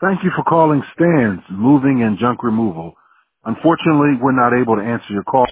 Thank you for calling Stan's Moving and Junk Removal. Unfortunately, we're not able to answer your call.